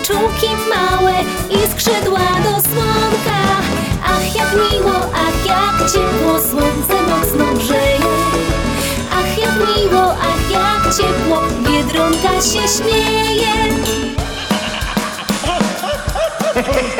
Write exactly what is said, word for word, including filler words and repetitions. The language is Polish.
kciuki małe i skrzydła do słonka. Ach, jak miło, ach, jak ciepło, słońce mocno grzeje. Ach, jak miło, ach, jak ciepło, Biedronka się śmieje.